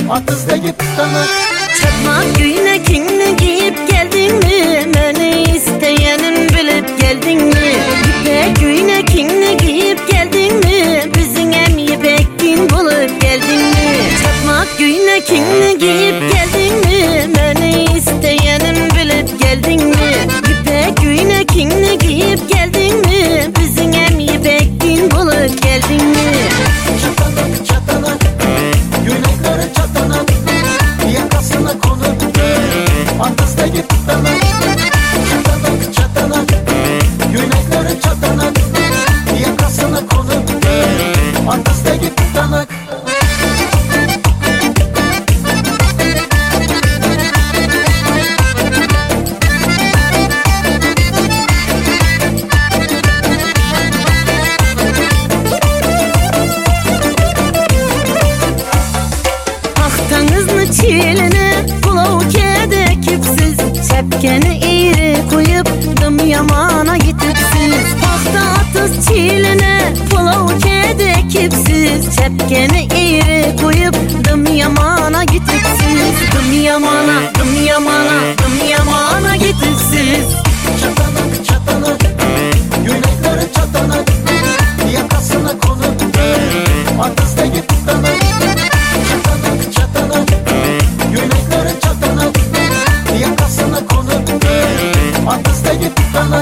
Atızdagi tutanak. Çakmak güynekingni giyip geldin mi? Meni isteyenin bilip geldin mi? İpek güynekingni giyip geldin mi? Bizim em ipekkin bulup geldin mi? Çakmak güynekingni giyip geldin mi? Meni isteyenin bilip geldin mi? İpek güynekingni giyip geldin mi? Bizim em ipekkin bulup geldin mi? Çatanak çatanak, güynekleri çatanak, yakasına konup atızdagi tutanak. Çatanak çatanak, güynekleri çatanak, yakasına konup atızdagi tutanak. Çiline kulav kede kipsiz, sepkeni eğri koyup dım yamana gitipsiz. Tahta atız çiline kulav kede kipsiz, sepkeni eğri koyup dım yamana gitipsiz. Dım yamana, dım yamana, dım yamana gitipsiz. Çatanak çatanak, güynekleri çatanak, yakasına konup atızdagi tutanak. Çatanak çatanak, güynekleri çatanak, yakasına konup atızdagi tutanak.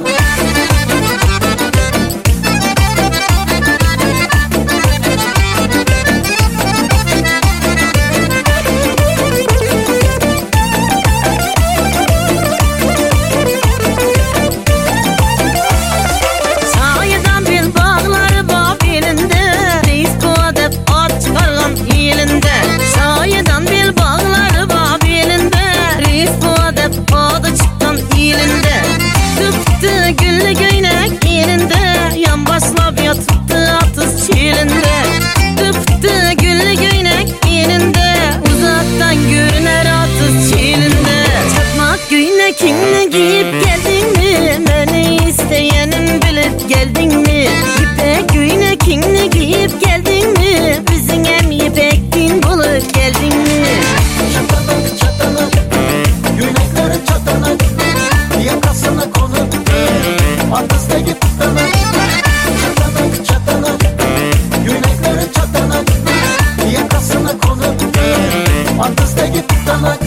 Sayıdan bir bağları Babil'inde, reis kodep at çıkargan ilinde. Sayıdan bir bağları Babil'inde, reis kodep adı çıkan ilinde. Tıptı güllü göynek ilinde, yan başlap yatıptı atız çilinde. Tıptı güllü göynek ilinde, uzaktan görüner atız çilinde. Çakmak güynekingni giyip geldin mi? Meni isteyenin bilip geldin mi? İpek güynekingni giyip geldin mi? Bizim em ipekkin bulup geldin mi? Çatanak çatanak, güynekleri çatanak, yakasına konup atızdagi tutanak. Çatanak çatanak, güynekleri çatanak, yakasına konup atızdagi tutanak.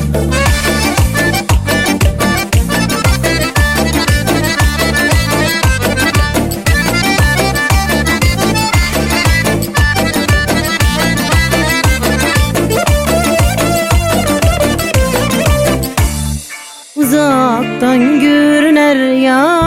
Uzaktan görüner ya